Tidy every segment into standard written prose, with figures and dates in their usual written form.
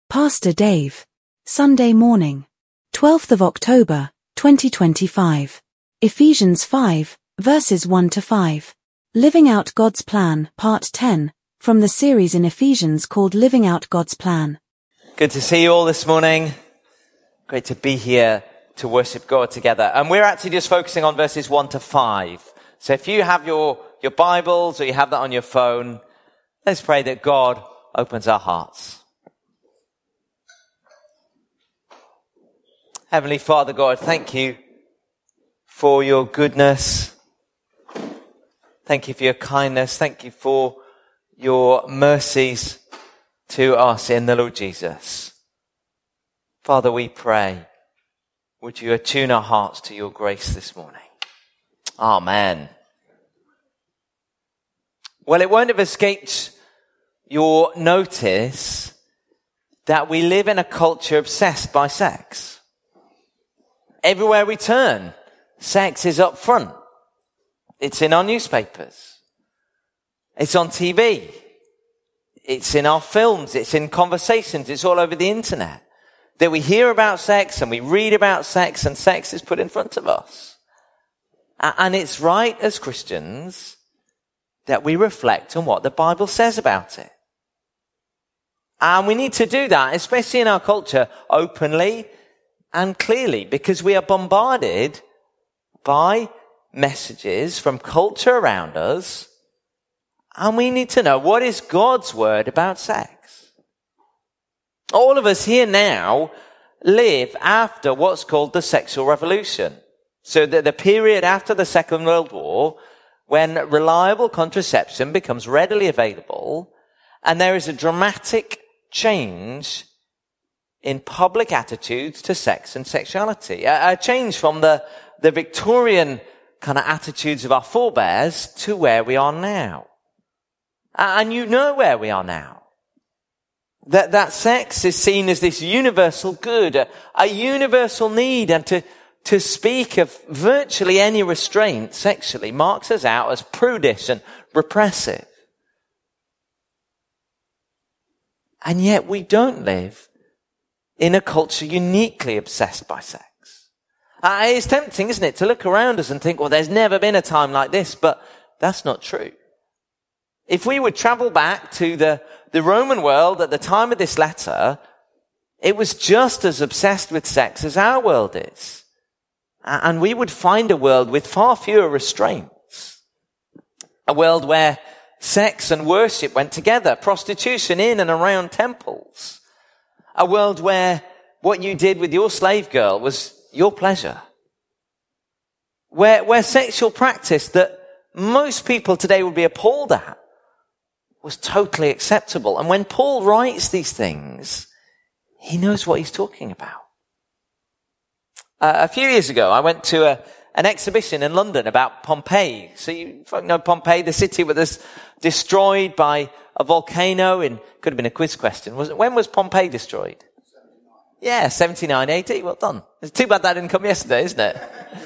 Pastor Dave. Sunday morning, 12th of October, 2025. Ephesians 5, verses 1 to 5. Living Out God's Plan, Part 10, from the series in Ephesians called Living Out God's Plan. Good to see you all this morning. Great to be here to worship God together. And we're actually just focusing on verses 1 to 5. So if you have your Bibles or you have that on your phone, let's pray that God opens our hearts. Heavenly Father God, thank you for your goodness. Thank you for your kindness. Thank you for your mercies to us in the Lord Jesus. Father, we pray, would you attune our hearts to your grace this morning? Amen. Well, it won't have escaped your notice that we live in a culture obsessed by sex. Everywhere we turn, sex is up front. It's in our newspapers. It's on TV. It's in our films. It's in conversations. It's all over the internet. That we hear about sex and we read about sex and sex is put in front of us. And it's right as Christians that we reflect on what the Bible says about it. And we need to do that, especially in our culture, openly and clearly, because we are bombarded by messages from culture around us, and we need to know what is God's word about sex. All of us here now live after what's called the sexual revolution. So the period after the Second World War, when reliable contraception becomes readily available, and there is a dramatic change in public attitudes to sex and sexuality. A change from the Victorian kind of attitudes of our forebears to where we are now. And you know where we are now. That sex is seen as this universal good, a universal need, and to speak of virtually any restraint sexually marks us out as prudish and repressive. And yet we don't live in a culture uniquely obsessed by sex. It's tempting, isn't it, to look around us and think, well, there's never been a time like this, but that's not true. If we would travel back to the Roman world at the time of this letter, it was just as obsessed with sex as our world is. And we would find a world with far fewer restraints. A world where sex and worship went together, prostitution in and around temples. A world where what you did with your slave girl was your pleasure. Where sexual practice that most people today would be appalled at was totally acceptable. And when Paul writes these things, he knows what he's talking about. A few years ago, I went to an exhibition in London about Pompeii. So you know Pompeii, the city that was destroyed by a volcano could have been a quiz question. When was Pompeii destroyed? 79. Yeah, 79 AD. Well done. It's too bad that didn't come yesterday, isn't it?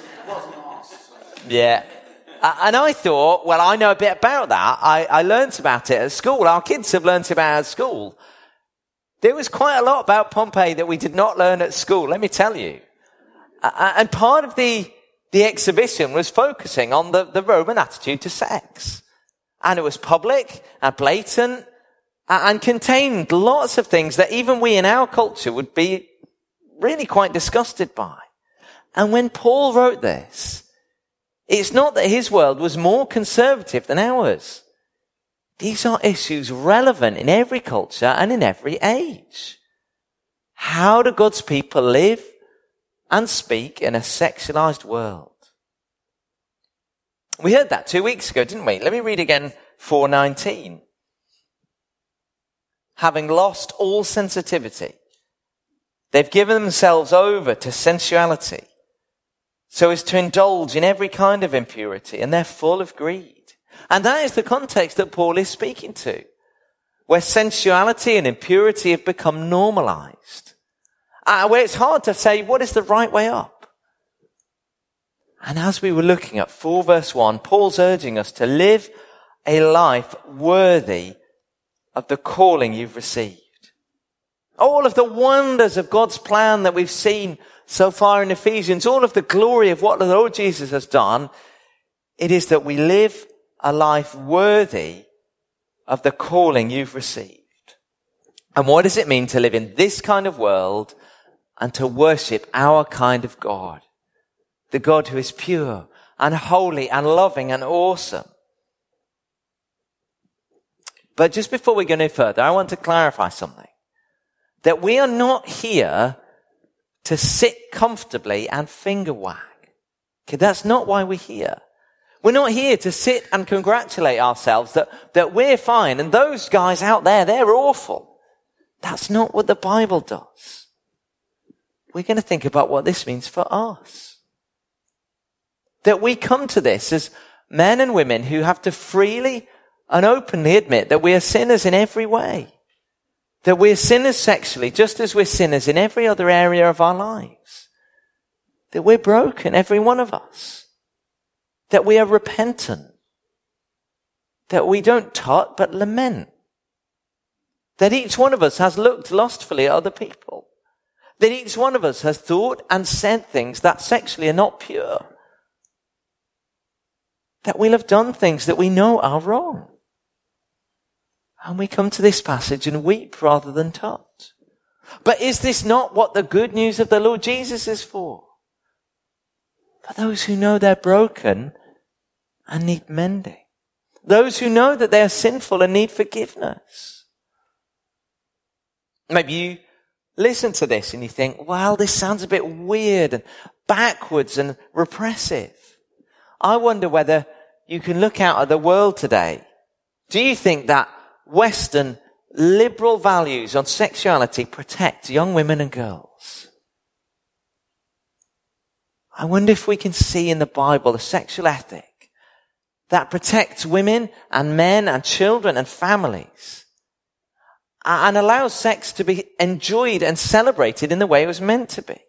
Yeah. And I thought, well, I know a bit about that. I learnt about it at school. Our kids have learnt about it at school. There was quite a lot about Pompeii that we did not learn at school, let me tell you. And part of the exhibition was focusing on the Roman attitude to sex. And it was public and blatant and contained lots of things that even we in our culture would be really quite disgusted by. And when Paul wrote this, it's not that his world was more conservative than ours. These are issues relevant in every culture and in every age. How do God's people live and speak in a sexualized world? We heard that 2 weeks ago, didn't we? Let me read again 4:19. Having lost all sensitivity, they've given themselves over to sensuality so as to indulge in every kind of impurity, and they're full of greed. And that is the context that Paul is speaking to, where sensuality and impurity have become normalized, where it's hard to say what is the right way up. And as we were looking at 4 verse 1, Paul's urging us to live a life worthy of the calling you've received. All of the wonders of God's plan that we've seen so far in Ephesians, all of the glory of what the Lord Jesus has done, it is that we live a life worthy of the calling you've received. And what does it mean to live in this kind of world and to worship our kind of God? The God who is pure and holy and loving and awesome. But just before we go any further, I want to clarify something. That we are not here to sit comfortably and finger wag. Okay, that's not why we're here. We're not here to sit and congratulate ourselves that we're fine and those guys out there, they're awful. That's not what the Bible does. We're going to think about what this means for us. That we come to this as men and women who have to freely and openly admit that we are sinners in every way. That we're sinners sexually, just as we're sinners in every other area of our lives. That we're broken, every one of us. That we are repentant. That we don't tut, but lament. That each one of us has looked lustfully at other people. That each one of us has thought and said things that sexually are not pure. That we'll have done things that we know are wrong. And we come to this passage and weep rather than tut. But is this not what the good news of the Lord Jesus is for? For those who know they're broken and need mending. Those who know that they are sinful and need forgiveness. Maybe you listen to this and you think, well, this sounds a bit weird and backwards and repressive. I wonder whether you can look out at the world today. Do you think that Western liberal values on sexuality protect young women and girls? I wonder if we can see in the Bible a sexual ethic that protects women and men and children and families and allows sex to be enjoyed and celebrated in the way it was meant to be.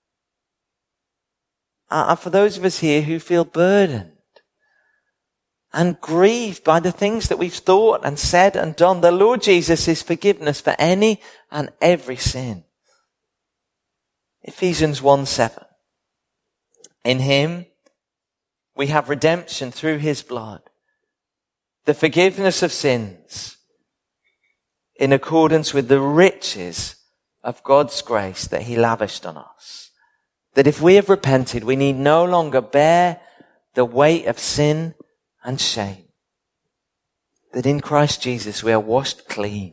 And for those of us here who feel burdened and grieved by the things that we've thought and said and done, the Lord Jesus is forgiveness for any and every sin. Ephesians 1:7. In him we have redemption through his blood, the forgiveness of sins, in accordance with the riches of God's grace that he lavished on us. That if we have repented, we need no longer bear the weight of sin and shame. That in Christ Jesus we are washed clean.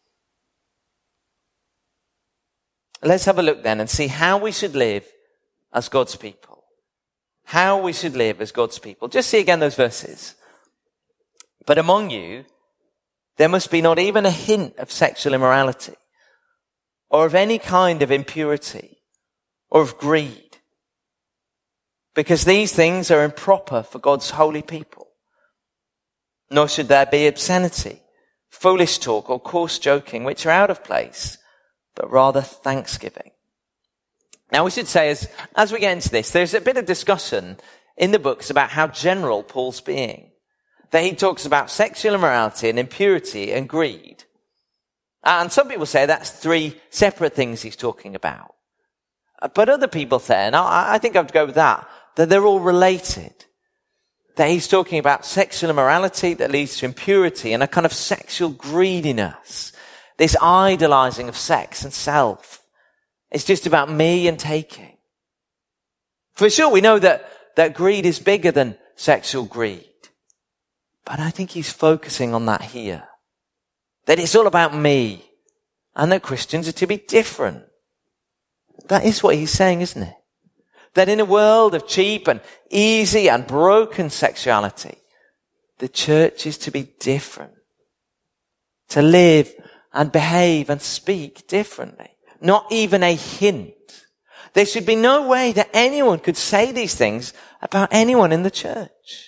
Let's have a look then and see how we should live as God's people. How we should live as God's people. Just see again those verses. But among you, there must be not even a hint of sexual immorality, or of any kind of impurity, or of greed, because these things are improper for God's holy people. Nor should there be obscenity, foolish talk, or coarse joking, which are out of place, but rather thanksgiving. Now we should say, as we get into this, there's a bit of discussion in the books about how general Paul's being. That he talks about sexual immorality and impurity and greed. And some people say that's three separate things he's talking about. But other people say, and I think I would go with that they're all related. That he's talking about sexual immorality that leads to impurity and a kind of sexual greediness. This idolizing of sex and self. It's just about me and taking. For sure, we know that greed is bigger than sexual greed. But I think he's focusing on that here. That it's all about me. And that Christians are to be different. That is what he's saying, isn't it? That in a world of cheap and easy and broken sexuality, the church is to be different. To live and behave and speak differently. Not even a hint. There should be no way that anyone could say these things about anyone in the church.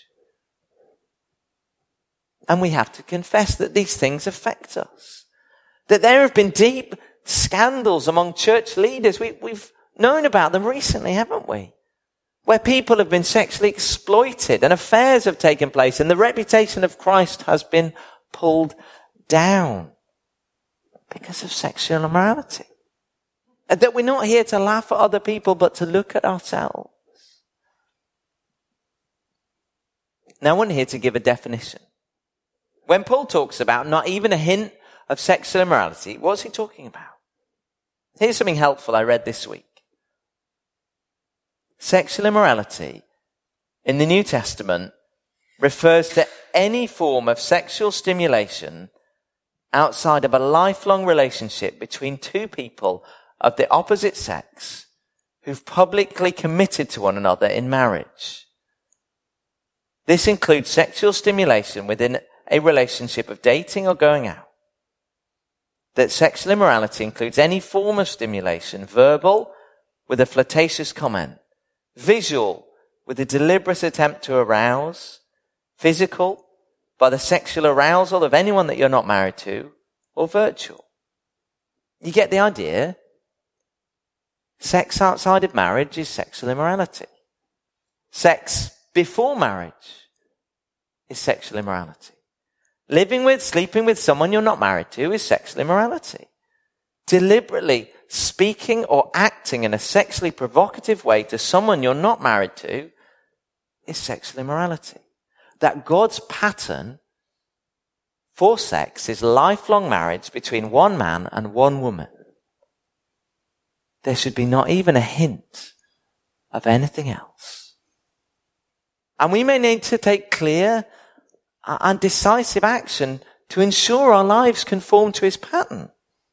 And we have to confess that these things affect us. That there have been deep scandals among church leaders. We've known about them recently, haven't we? Where people have been sexually exploited and affairs have taken place and the reputation of Christ has been pulled down. Because of sexual immorality. And that we're not here to laugh at other people, but to look at ourselves. Now, I want here to give a definition. When Paul talks about not even a hint of sexual immorality, what's he talking about? Here's something helpful I read this week. Sexual immorality in the New Testament refers to any form of sexual stimulation outside of a lifelong relationship between two people of the opposite sex who've publicly committed to one another in marriage. This includes sexual stimulation within a relationship of dating or going out. That sexual immorality includes any form of stimulation, verbal with a flirtatious comment, visual with a deliberate attempt to arouse, physical by the sexual arousal of anyone that you're not married to, or virtual. You get the idea? Sex outside of marriage is sexual immorality. Sex before marriage is sexual immorality. Living with, sleeping with someone you're not married to is sexual immorality. Deliberately speaking or acting in a sexually provocative way to someone you're not married to is sexual immorality. That God's pattern for sex is lifelong marriage between one man and one woman. There should be not even a hint of anything else. And we may need to take clear and decisive action to ensure our lives conform to his pattern.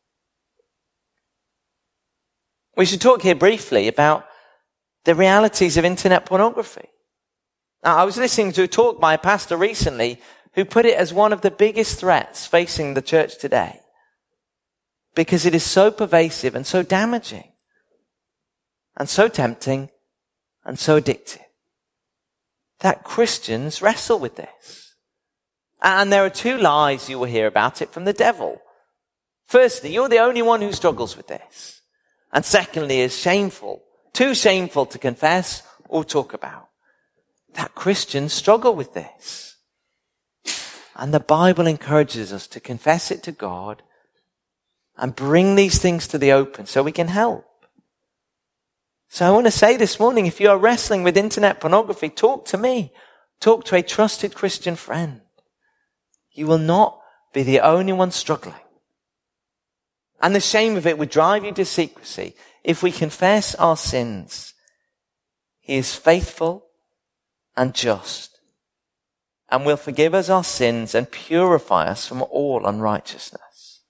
We should talk here briefly about the realities of internet pornography. Now, I was listening to a talk by a pastor recently who put it as one of the biggest threats facing the church today because it is so pervasive and so damaging and so tempting and so addictive that Christians wrestle with this. And there are two lies you will hear about it from the devil. Firstly, you're the only one who struggles with this. And secondly, is shameful, too shameful to confess or talk about. That Christians struggle with this. And the Bible encourages us to confess it to God and bring these things to the open so we can help. So I want to say this morning, if you are wrestling with internet pornography, talk to me. Talk to a trusted Christian friend. You will not be the only one struggling. And the shame of it would drive you to secrecy. If we confess our sins, he is faithful and just and will forgive us our sins and purify us from all unrighteousness.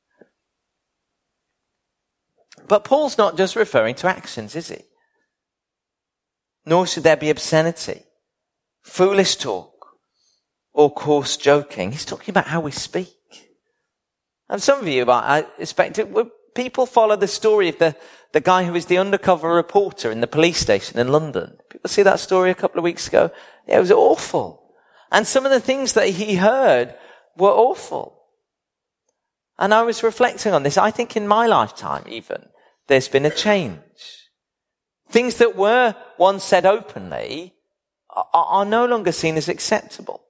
But Paul's not just referring to actions, is he? Nor should there be obscenity, foolish talk, or coarse joking. He's talking about how we speak. And some of you, I expect it, people follow the story of the guy who was the undercover reporter in the police station in London. People see that story a couple of weeks ago? Yeah, it was awful. And some of the things that he heard were awful. And I was reflecting on this. I think in my lifetime even, there's been a change. Things that were once said openly are no longer seen as acceptable.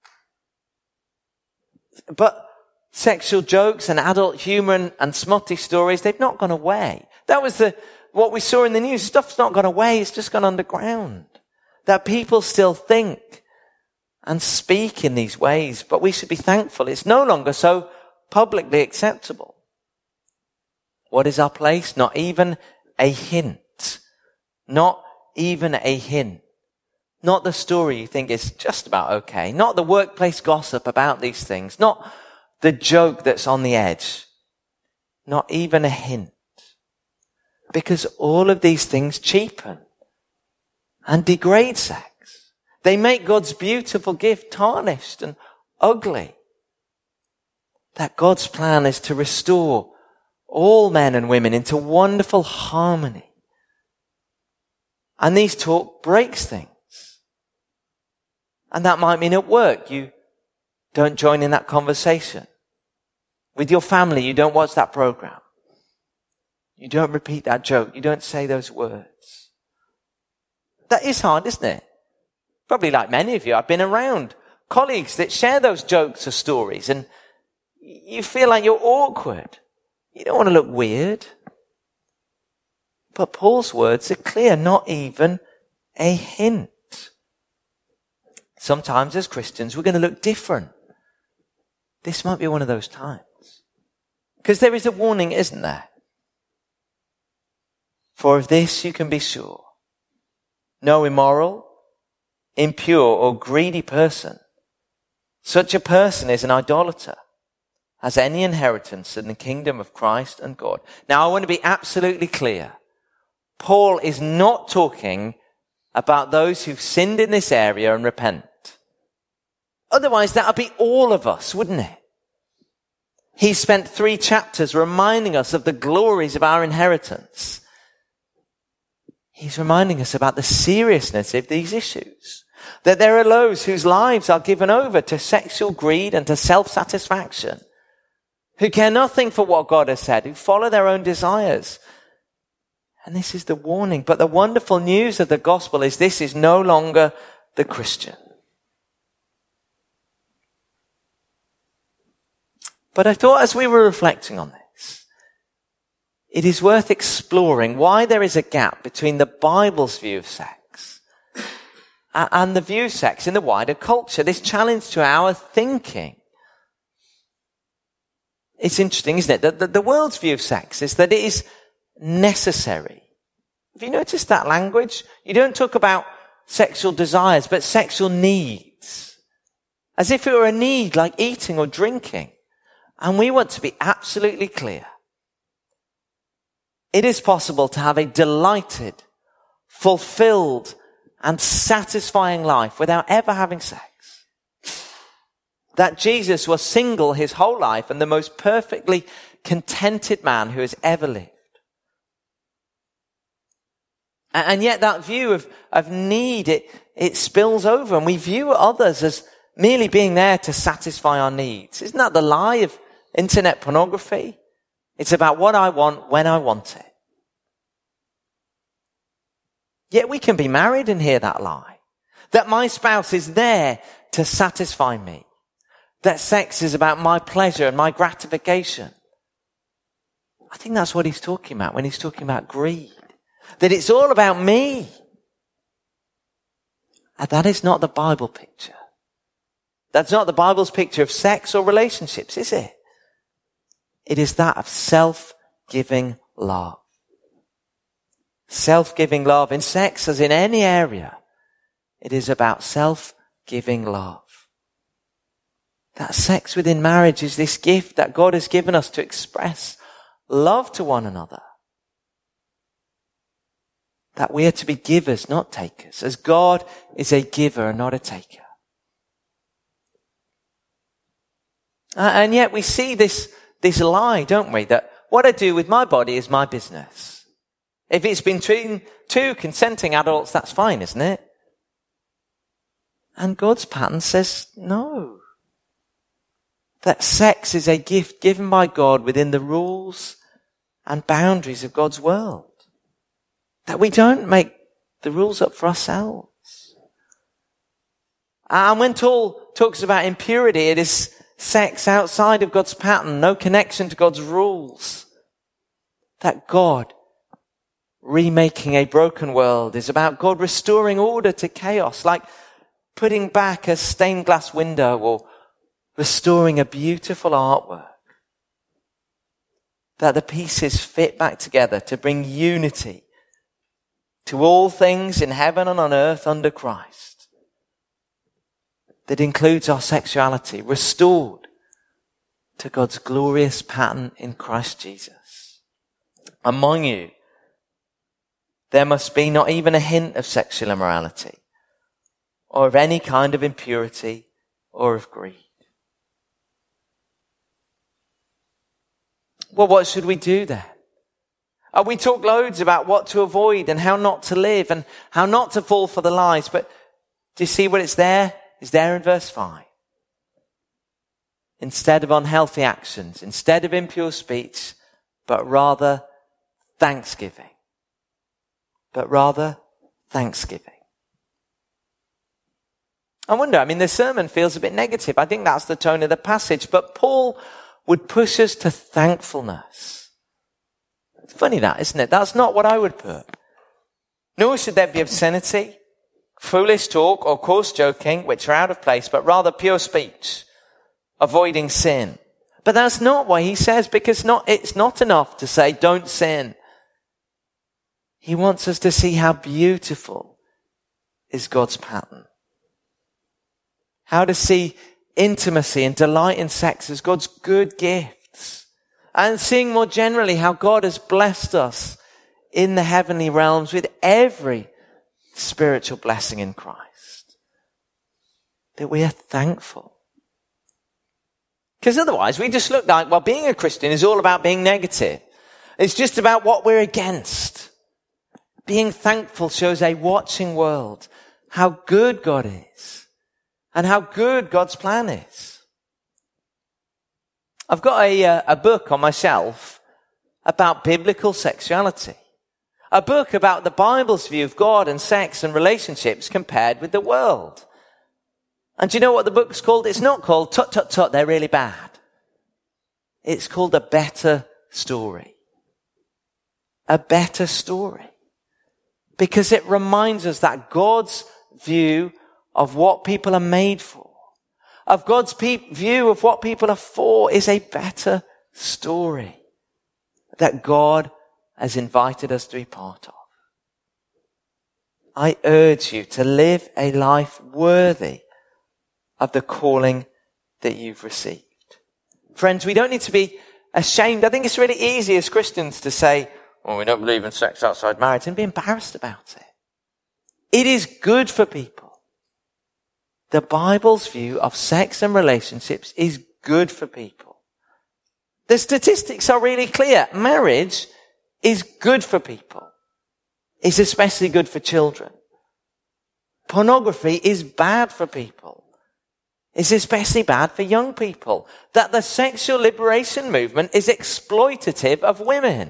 But sexual jokes and adult humor and smutty stories, they've not gone away. That was what we saw in the news. Stuff's not gone away. It's just gone underground. That people still think and speak in these ways, but we should be thankful. It's no longer so publicly acceptable. What is our place? Not even a hint. Not even a hint. Not the story you think is just about okay. Not the workplace gossip about these things. Not the joke that's on the edge. Not even a hint. Because all of these things cheapen and degrade sex. They make God's beautiful gift tarnished and ugly. That God's plan is to restore all men and women into wonderful harmony. And these talk breaks things. And that might mean at work you don't join in that conversation. With your family, you don't watch that program. You don't repeat that joke. You don't say those words. That is hard, isn't it? Probably like many of you, I've been around colleagues that share those jokes or stories and you feel like you're awkward. You don't want to look weird. But Paul's words are clear, not even a hint. Sometimes as Christians, we're going to look different. This might be one of those times. Because there is a warning, isn't there? For of this you can be sure. No immoral, impure, or greedy person. Such a person is an idolater, has any inheritance in the kingdom of Christ and God. Now I want to be absolutely clear. Paul is not talking about those who've sinned in this area and repent. Otherwise that would be all of us, wouldn't it? He spent 3 chapters reminding us of the glories of our inheritance. He's reminding us about the seriousness of these issues. That there are those whose lives are given over to sexual greed and to self-satisfaction, who care nothing for what God has said, who follow their own desires. And this is the warning. But the wonderful news of the gospel is this is no longer the Christian. But I thought as we were reflecting on this, it is worth exploring why there is a gap between the Bible's view of sex and the view of sex in the wider culture, this challenge to our thinking. It's interesting, isn't it? The world's view of sex is that it is necessary. Have you noticed that language? You don't talk about sexual desires, but sexual needs. As if it were a need like eating or drinking. And we want to be absolutely clear. It is possible to have a delighted, fulfilled, and satisfying life without ever having sex. That Jesus was single his whole life and the most perfectly contented man who has ever lived. And yet that view of need, it spills over, and we view others as merely being there to satisfy our needs. Isn't that the lie of internet pornography? It's about what I want when I want it. Yet we can be married and hear that lie. That my spouse is there to satisfy me. That sex is about my pleasure and my gratification. I think that's what he's talking about when he's talking about greed. That it's all about me. And that is not the Bible picture. That's not the Bible's picture of sex or relationships, is it? It is that of self-giving love. Self-giving love in sex as in any area. It is about self-giving love. That sex within marriage is this gift that God has given us to express love to one another. That we are to be givers, not takers, as God is a giver and not a taker. And yet we see this lie, don't we? That what I do with my body is my business. If it's between 2 consenting adults, that's fine, isn't it? And God's pattern says no. That sex is a gift given by God within the rules and boundaries of God's world. That we don't make the rules up for ourselves. And when Paul talks about impurity, it is sex outside of God's pattern, no connection to God's rules. That God remaking a broken world is about God restoring order to chaos, like putting back a stained glass window or restoring a beautiful artwork. That the pieces fit back together to bring unity to all things in heaven and on earth under Christ. That includes our sexuality, restored to God's glorious pattern in Christ Jesus. Among you, there must be not even a hint of sexual immorality, or of any kind of impurity, or of greed. Well, what should we do then? We talk loads about what to avoid and how not to live and how not to fall for the lies, but do you see what it's there? It's there in verse 5. Instead of unhealthy actions, instead of impure speech, but rather thanksgiving. But rather thanksgiving. I wonder, the sermon feels a bit negative. I think that's the tone of the passage, but Paul would push us to thankfulness. It's funny that, isn't it? That's not what I would put. Nor should there be obscenity, foolish talk, or coarse joking, which are out of place, but rather pure speech, avoiding sin. But that's not what he says, because it's not enough to say, don't sin. He wants us to see how beautiful is God's pattern. How to see intimacy and delight in sex as God's good gifts. And seeing more generally how God has blessed us in the heavenly realms with every spiritual blessing in Christ. That we are thankful. Because otherwise we just look like, well, being a Christian is all about being negative. It's just about what we're against. Being thankful shows a watching world how good God is and how good God's plan is. I've got a book on my shelf about biblical sexuality. A book about the Bible's view of God and sex and relationships compared with the world. And do you know what the book's called? It's not called Tut, Tut, Tut, they're really bad. It's called A Better Story. A better story. Because it reminds us that God's view of what people are made for, of God's view of what people are for, is a better story that God has invited us to be part of. I urge you to live a life worthy of the calling that you've received. Friends, we don't need to be ashamed. I think it's really easy as Christians to say, well, we don't believe in sex outside marriage, and be embarrassed about it. It is good for people. The Bible's view of sex and relationships is good for people. The statistics are really clear. Marriage is good for people. It's especially good for children. Pornography is bad for people. It's especially bad for young people. That the sexual liberation movement is exploitative of women.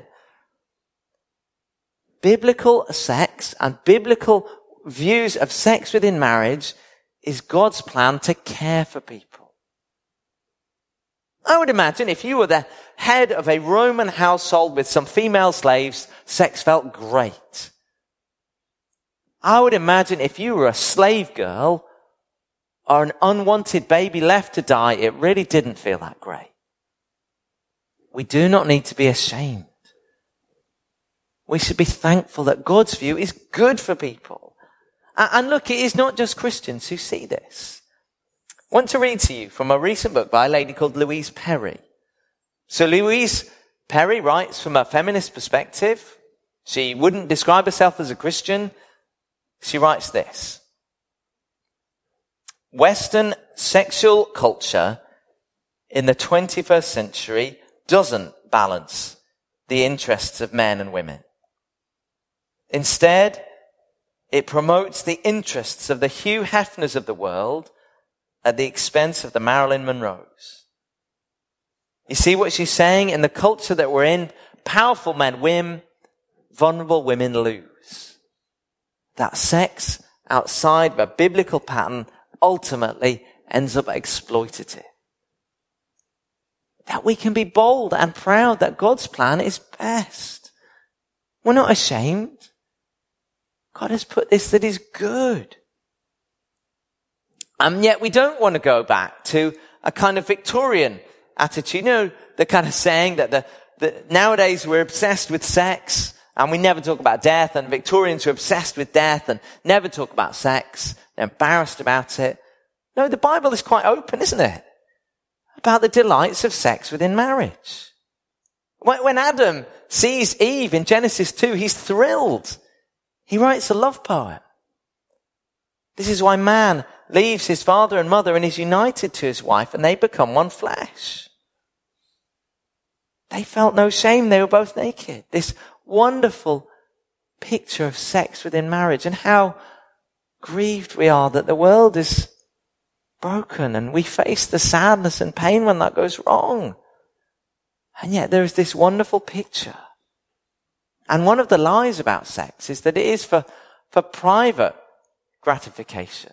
Biblical sex and biblical views of sex within marriage is God's plan to care for people. I would imagine if you were the head of a Roman household with some female slaves, sex felt great. I would imagine if you were a slave girl or an unwanted baby left to die, it really didn't feel that great. We do not need to be ashamed. We should be thankful that God's view is good for people. And look, it is not just Christians who see this. I want to read to you from a recent book by a lady called Louise Perry. So Louise Perry writes from a feminist perspective. She wouldn't describe herself as a Christian. She writes this. Western sexual culture in the 21st century doesn't balance the interests of men and women. Instead, it promotes the interests of the Hugh Hefners of the world at the expense of the Marilyn Monroes. You see what she's saying? In the culture that we're in, powerful men win, vulnerable women lose. That sex outside of a biblical pattern ultimately ends up exploitative. That we can be bold and proud that God's plan is best. We're not ashamed. God has put this that is good. And yet we don't want to go back to a kind of Victorian attitude. You know, the kind of saying that nowadays we're obsessed with sex and we never talk about death, and Victorians are obsessed with death and never talk about sex. They're embarrassed about it. No, the Bible is quite open, isn't it? About the delights of sex within marriage. When Adam sees Eve in Genesis 2, he's thrilled. He writes a love poem. This is why man leaves his father and mother and is united to his wife, and they become one flesh. They felt no shame. They were both naked. This wonderful picture of sex within marriage, and how grieved we are that the world is broken and we face the sadness and pain when that goes wrong. And yet there is this wonderful picture. And one of the lies about sex is that it is for private gratification.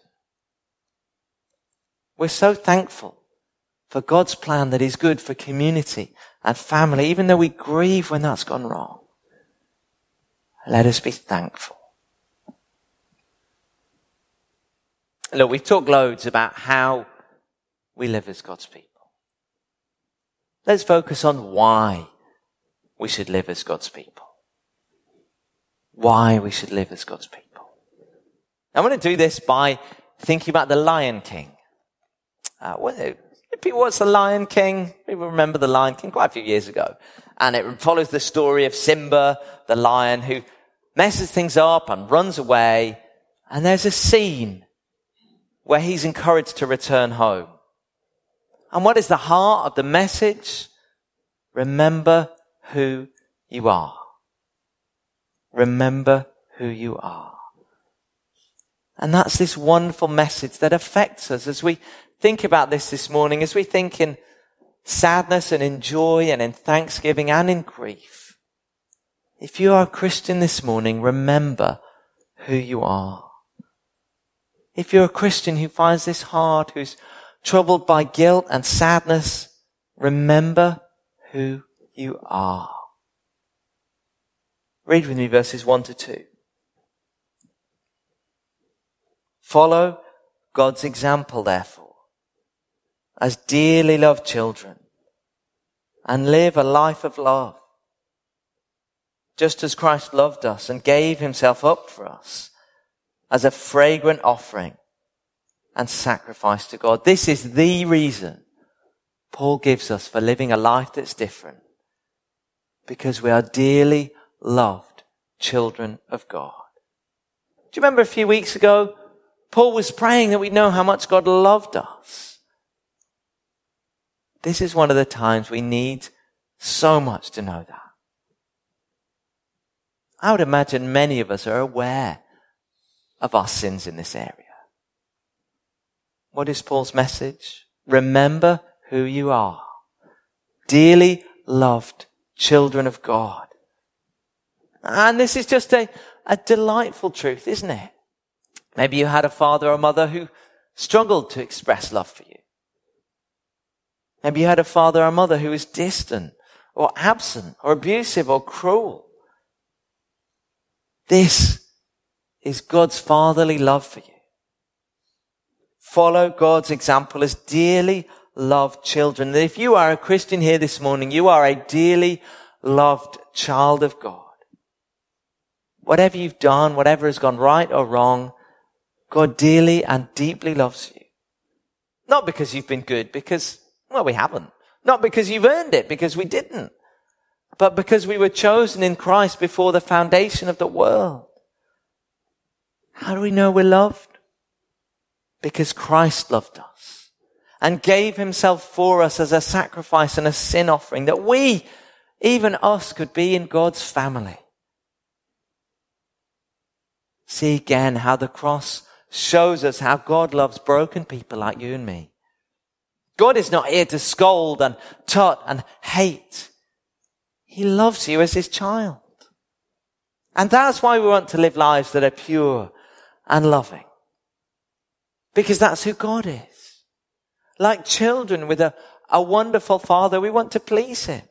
We're so thankful for God's plan that is good for community and family, even though we grieve when that's gone wrong. Let us be thankful. Look, we've talked loads about how we live as God's people. Let's focus on why we should live as God's people. Why we should live as God's people. I want to do this by thinking about the Lion King. What's the Lion King? People remember the Lion King quite a few years ago. And it follows the story of Simba, the lion, who messes things up and runs away. And there's a scene where he's encouraged to return home. And what is the heart of the message? Remember who you are. Remember who you are. And that's this wonderful message that affects us as we think about this morning, as we think in sadness and in joy and in thanksgiving and in grief. If you are a Christian this morning, remember who you are. If you're a Christian who finds this hard, who's troubled by guilt and sadness, remember who you are. Read with me verses 1-2. Follow God's example, therefore, as dearly loved children, and live a life of love, just as Christ loved us and gave himself up for us as a fragrant offering and sacrifice to God. This is the reason Paul gives us for living a life that's different, because we are dearly loved children of God. Do you remember a few weeks ago, Paul was praying that we'd know how much God loved us. This is one of the times we need so much to know that. I would imagine many of us are aware of our sins in this area. What is Paul's message? Remember who you are. Dearly loved children of God. And this is just a delightful truth, isn't it? Maybe you had a father or mother who struggled to express love for you. Maybe you had a father or mother who was distant or absent or abusive or cruel. This is God's fatherly love for you. Follow God's example as dearly loved children. And if you are a Christian here this morning, you are a dearly loved child of God. Whatever you've done, whatever has gone right or wrong, God dearly and deeply loves you. Not because you've been good, because, well, we haven't. Not because you've earned it, because we didn't. But because we were chosen in Christ before the foundation of the world. How do we know we're loved? Because Christ loved us and gave himself for us as a sacrifice and a sin offering, that we, even us, could be in God's family. See again how the cross shows us how God loves broken people like you and me. God is not here to scold and tut and hate. He loves you as his child. And that's why we want to live lives that are pure and loving. Because that's who God is. Like children with a wonderful father, we want to please him.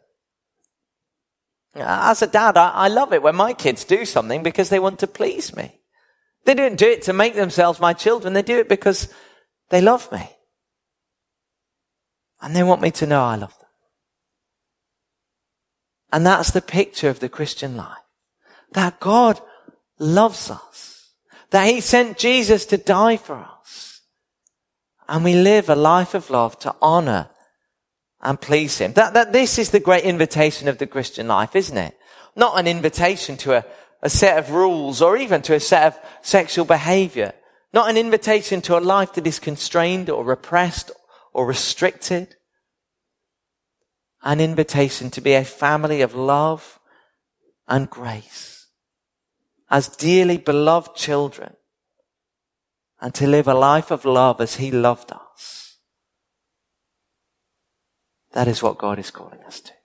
As a dad, I love it when my kids do something because they want to please me. They don't do it to make themselves my children. They do it because they love me. And they want me to know I love them. And that's the picture of the Christian life. That God loves us. That he sent Jesus to die for us. And we live a life of love to honor and please him. That this is the great invitation of the Christian life, isn't it? Not an invitation to a set of rules or even to a set of sexual behavior. Not an invitation to a life that is constrained or repressed or restricted. An invitation to be a family of love and grace. As dearly beloved children. And to live a life of love as he loved us. That is what God is calling us to.